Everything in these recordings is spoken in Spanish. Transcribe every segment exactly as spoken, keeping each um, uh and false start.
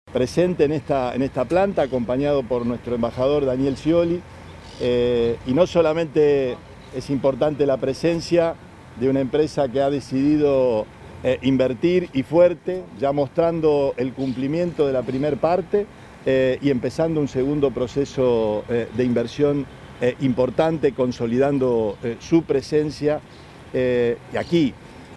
presente en esta, en esta planta, acompañado por nuestro embajador Daniel Scioli, eh, y no solamente es importante la presencia de una empresa que ha decidido eh, invertir y fuerte, ya mostrando el cumplimiento de la primera parte eh, y empezando un segundo proceso eh, de inversión eh, importante, consolidando eh, su presencia eh, aquí.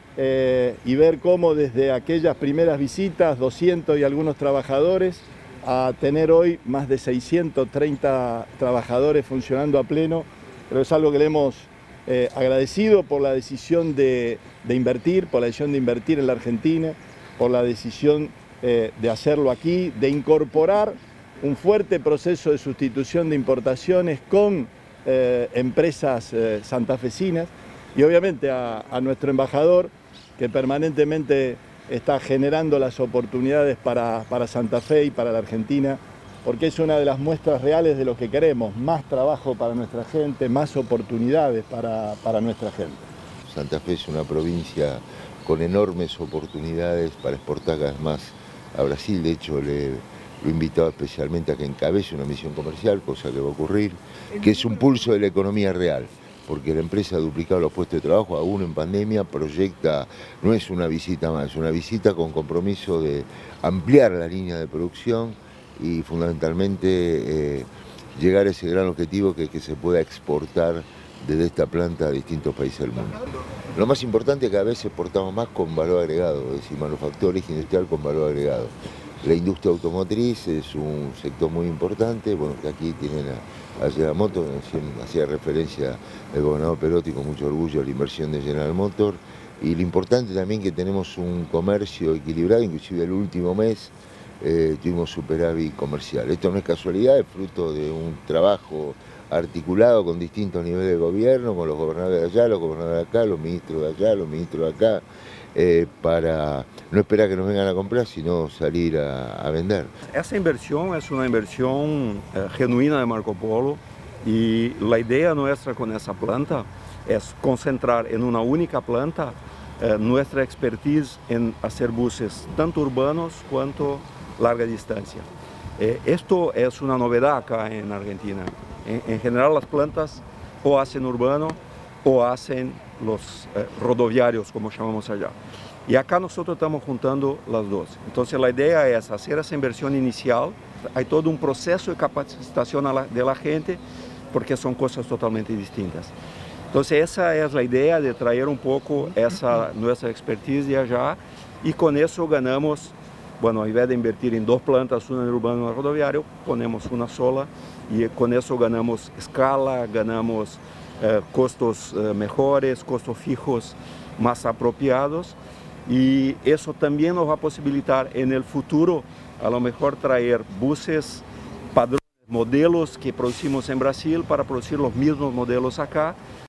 Eh, y ver cómo desde aquellas primeras visitas, doscientos y algunos trabajadores, a tener hoy más de seiscientos treinta trabajadores funcionando a pleno, pero es algo que le hemos eh, agradecido por la decisión de, de invertir, por la decisión de invertir en la Argentina, por la decisión eh, de hacerlo aquí, de incorporar un fuerte proceso de sustitución de importaciones con eh, empresas eh, santafesinas, y obviamente a, a nuestro embajador, que permanentemente está generando las oportunidades para, para Santa Fe y para la Argentina, porque es una de las muestras reales de lo que queremos, más trabajo para nuestra gente, más oportunidades para, para nuestra gente. Santa Fe es una provincia con enormes oportunidades para exportar cada vez más a Brasil. De hecho, le lo he invitado especialmente a que encabece una misión comercial, cosa que va a ocurrir, que es un pulso de la economía real, porque la empresa ha duplicado los puestos de trabajo, aún en pandemia, proyecta, no es una visita más, es una visita con compromiso de ampliar la línea de producción y fundamentalmente eh, llegar a ese gran objetivo que es que se pueda exportar desde esta planta a distintos países del mundo. Lo más importante es que a veces exportamos más con valor agregado, es decir, manufactura industrial con valor agregado. La industria automotriz es un sector muy importante, bueno, que aquí tienen a, a General Motors, hacía referencia el gobernador Perotti con mucho orgullo a la inversión de General Motors, y lo importante también que tenemos un comercio equilibrado, inclusive el último mes eh, tuvimos superávit comercial. Esto no es casualidad, es fruto de un trabajo articulado con distintos niveles de gobierno, con los gobernadores de allá, los gobernadores de acá, los ministros de allá, los ministros de acá, eh, para no esperar que nos vengan a comprar, sino salir a, a vender. Essa inversión es una inversión eh, genuina de Marco Polo, y la idea nuestra con esa planta es concentrar en una única planta eh, nuestra expertise en hacer buses tanto urbanos cuanto larga distancia. Eh, esto es una novedad acá en Argentina. En, en general las plantas o hacen urbano o hacen los eh, rodoviarios, como llamamos allá. Y acá nosotros estamos juntando las dos. Entonces la idea es hacer esa inversión inicial. Hay todo un proceso de capacitación a la, de la gente, porque son cosas totalmente distintas. Entonces esa es la idea de traer un poco esa nuestra expertise de allá, y con eso ganamos, bueno, ao invés de invertir en dos plantas, una en el urbano y una en el rodoviario, ponemos una sola, y con eso ganamos escala, ganamos eh, costos eh, mejores, costos fijos más apropiados, y eso también nos va a posibilitar en el futuro a lo mejor traer buses padrões, modelos que producimos en Brasil para producir los mismos modelos acá,